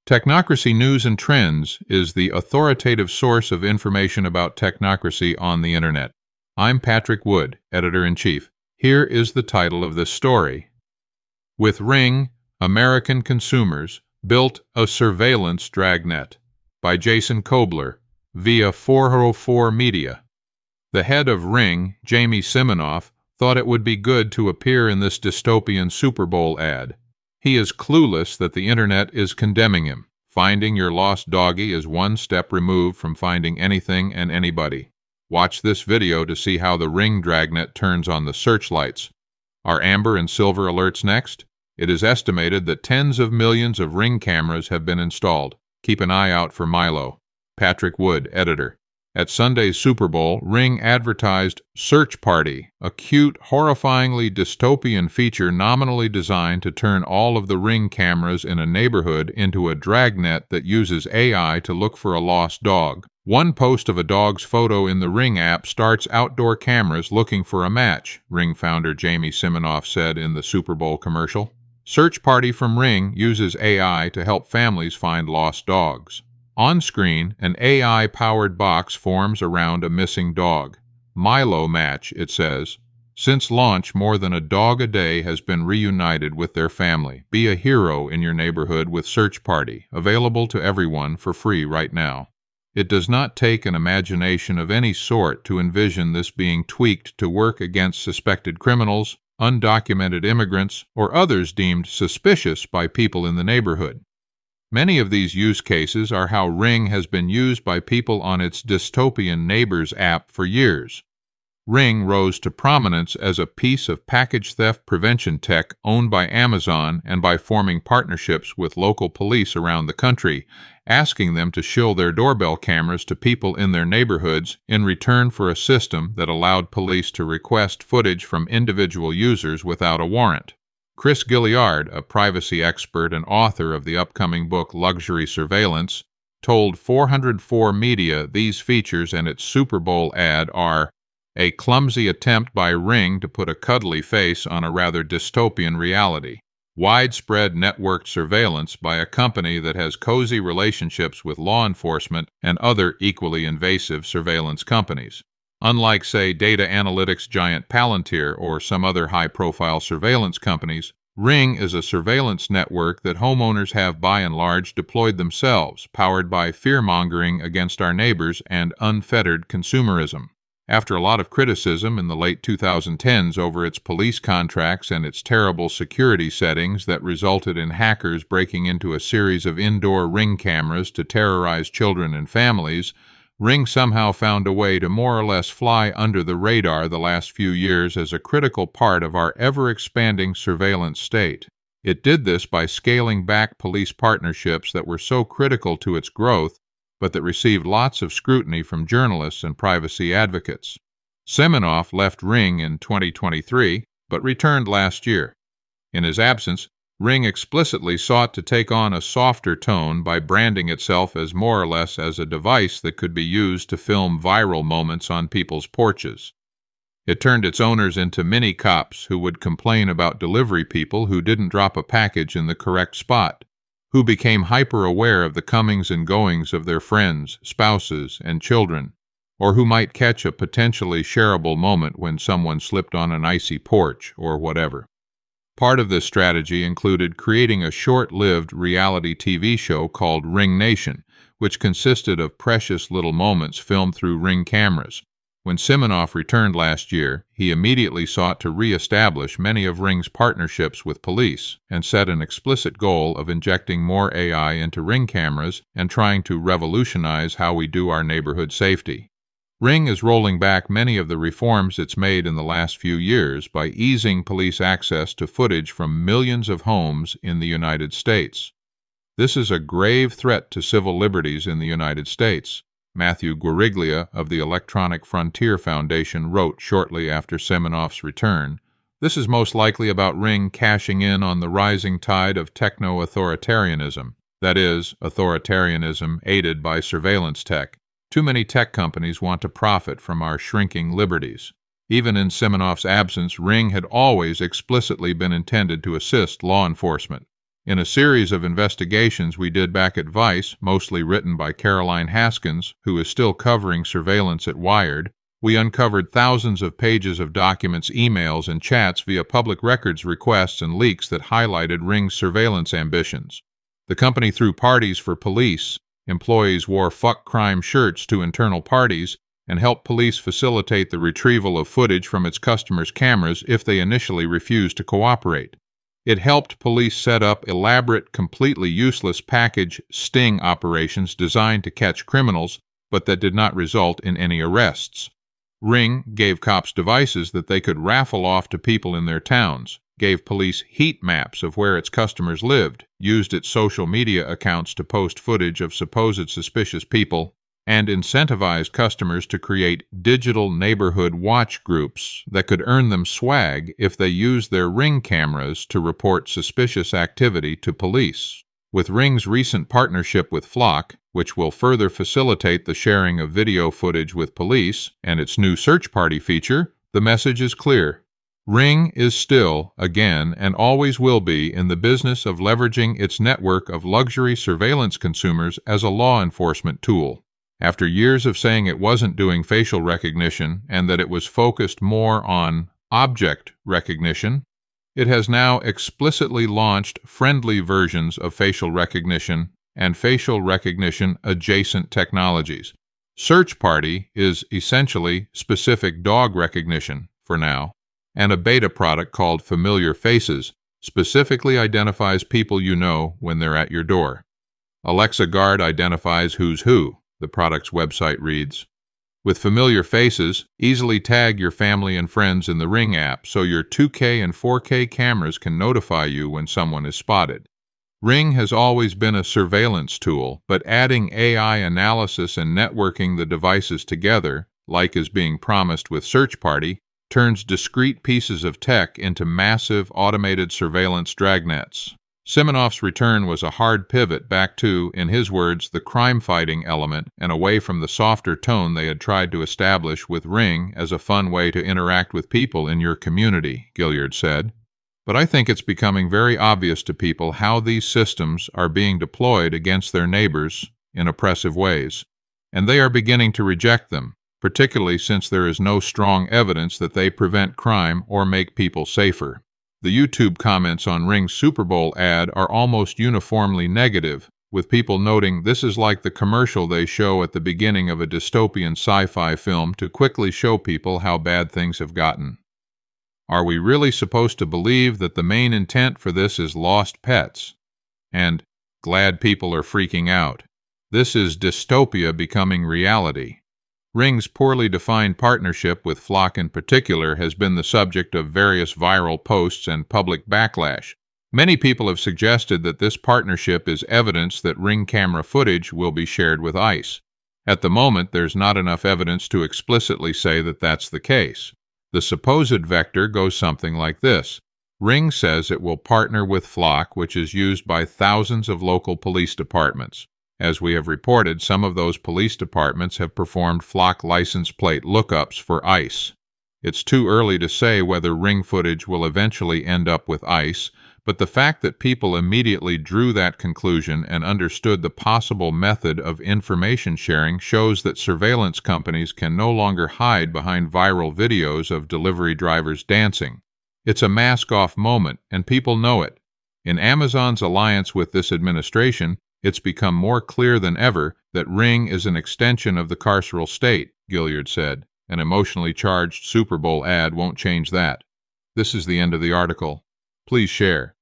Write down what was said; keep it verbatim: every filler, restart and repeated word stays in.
Technocracy News and Trends is the authoritative source of information about technocracy on the Internet. I'm Patrick Wood, Editor-in-Chief. Here is the title of this story. With Ring, American consumers built a surveillance dragnet, by Jason Koebler, via four oh four Media. The head of Ring, Jamie Siminoff, thought it would be good to appear in this dystopian Super Bowl ad. He is clueless that the Internet is condemning him. Finding your lost doggy is one step removed from finding anything and anybody. Watch this video to see how the Ring dragnet turns on the searchlights. Are amber and silver alerts next? It is estimated that tens of millions of Ring cameras have been installed. Keep an eye out for Milo. Patrick Wood, Editor. At Sunday's Super Bowl, Ring advertised Search Party, a cute, horrifyingly dystopian feature nominally designed to turn all of the Ring cameras in a neighborhood into a dragnet that uses A I to look for a lost dog. One post of a dog's photo in the Ring app starts outdoor cameras looking for a match, Ring founder Jamie Siminoff said in the Super Bowl commercial. Search Party from Ring uses A I to help families find lost dogs. On screen, an A I-powered box forms around a missing dog. Milo Match, it says. Since launch, more than a dog a day has been reunited with their family. Be a hero in your neighborhood with Search Party, available to everyone for free right now. It does not take an imagination of any sort to envision this being tweaked to work against suspected criminals, undocumented immigrants, or others deemed suspicious by people in the neighborhood. Many of these use cases are how Ring has been used by people on its dystopian Neighbors app for years. Ring rose to prominence as a piece of package theft prevention tech owned by Amazon and by forming partnerships with local police around the country, asking them to shill their doorbell cameras to people in their neighborhoods in return for a system that allowed police to request footage from individual users without a warrant. Chris Gilliard, a privacy expert and author of the upcoming book Luxury Surveillance, told four oh four Media these features and its Super Bowl ad are a clumsy attempt by Ring to put a cuddly face on a rather dystopian reality, widespread networked surveillance by a company that has cozy relationships with law enforcement and other equally invasive surveillance companies. Unlike, say, data analytics giant Palantir or some other high-profile surveillance companies, Ring is a surveillance network that homeowners have by and large deployed themselves, powered by fear-mongering against our neighbors and unfettered consumerism. After a lot of criticism in the late twenty tens over its police contracts and its terrible security settings that resulted in hackers breaking into a series of indoor Ring cameras to terrorize children and families, Ring somehow found a way to more or less fly under the radar the last few years as a critical part of our ever-expanding surveillance state. It did this by scaling back police partnerships that were so critical to its growth, but that received lots of scrutiny from journalists and privacy advocates. Siminoff left Ring in twenty twenty-three, but returned last year. In his absence, Ring explicitly sought to take on a softer tone by branding itself as more or less as a device that could be used to film viral moments on people's porches. It turned its owners into mini-cops who would complain about delivery people who didn't drop a package in the correct spot, who became hyper-aware of the comings and goings of their friends, spouses, and children, or who might catch a potentially shareable moment when someone slipped on an icy porch or whatever. Part of this strategy included creating a short-lived reality T V show called Ring Nation, which consisted of precious little moments filmed through Ring cameras. When Siminoff returned last year, he immediately sought to re-establish many of Ring's partnerships with police and set an explicit goal of injecting more A I into Ring cameras and trying to revolutionize how we do our neighborhood safety. Ring is rolling back many of the reforms it's made in the last few years by easing police access to footage from millions of homes in the United States. This is a grave threat to civil liberties in the United States, Matthew Guariglia of the Electronic Frontier Foundation wrote shortly after Siminoff's return. This is most likely about Ring cashing in on the rising tide of techno-authoritarianism, that is, authoritarianism aided by surveillance tech. Too many tech companies want to profit from our shrinking liberties. Even in Siminoff's absence, Ring had always explicitly been intended to assist law enforcement. In a series of investigations we did back at Vice, mostly written by Caroline Haskins, who is still covering surveillance at Wired, we uncovered thousands of pages of documents, emails, and chats via public records requests and leaks that highlighted Ring's surveillance ambitions. The company threw parties for police, employees wore fuck crime shirts to internal parties, and helped police facilitate the retrieval of footage from its customers' cameras if they initially refused to cooperate. It helped police set up elaborate, completely useless package sting operations designed to catch criminals, but that did not result in any arrests. Ring gave cops devices that they could raffle off to people in their towns, gave police heat maps of where its customers lived, used its social media accounts to post footage of supposed suspicious people, and incentivized customers to create digital neighborhood watch groups that could earn them swag if they used their Ring cameras to report suspicious activity to police. With Ring's recent partnership with Flock, which will further facilitate the sharing of video footage with police, and its new search party feature, the message is clear. Ring is still, again, and always will be in the business of leveraging its network of luxury surveillance consumers as a law enforcement tool. After years of saying it wasn't doing facial recognition and that it was focused more on object recognition, it has now explicitly launched friendly versions of facial recognition and facial recognition adjacent technologies. Search Party is essentially specific dog recognition, for now, and a beta product called Familiar Faces specifically identifies people you know when they're at your door. Alexa Guard identifies who's who, the product's website reads. With Familiar Faces, easily tag your family and friends in the Ring app so your two K and four K cameras can notify you when someone is spotted. Ring has always been a surveillance tool, but adding A I analysis and networking the devices together, like is being promised with Search Party, turns discrete pieces of tech into massive automated surveillance dragnets. Simonoff's return was a hard pivot back to, in his words, the crime-fighting element and away from the softer tone they had tried to establish with Ring as a fun way to interact with people in your community, Gilliard said. But I think it's becoming very obvious to people how these systems are being deployed against their neighbors in oppressive ways, and they are beginning to reject them, particularly since there is no strong evidence that they prevent crime or make people safer. The YouTube comments on Ring's Super Bowl ad are almost uniformly negative, with people noting this is like the commercial they show at the beginning of a dystopian sci-fi film to quickly show people how bad things have gotten. Are we really supposed to believe that the main intent for this is lost pets? And glad people are freaking out. This is dystopia becoming reality. Ring's poorly defined partnership with Flock in particular has been the subject of various viral posts and public backlash. Many people have suggested that this partnership is evidence that Ring camera footage will be shared with ICE. At the moment, there's not enough evidence to explicitly say that that's the case. The supposed vector goes something like this. Ring says it will partner with Flock, which is used by thousands of local police departments. As we have reported, some of those police departments have performed Flock license plate lookups for ICE. It's too early to say whether Ring footage will eventually end up with ICE, but the fact that people immediately drew that conclusion and understood the possible method of information sharing shows that surveillance companies can no longer hide behind viral videos of delivery drivers dancing. It's a mask-off moment, and people know it. In Amazon's alliance with this administration, it's become more clear than ever that Ring is an extension of the carceral state, Gilliard said. An emotionally charged Super Bowl ad won't change that. This is the end of the article. Please share.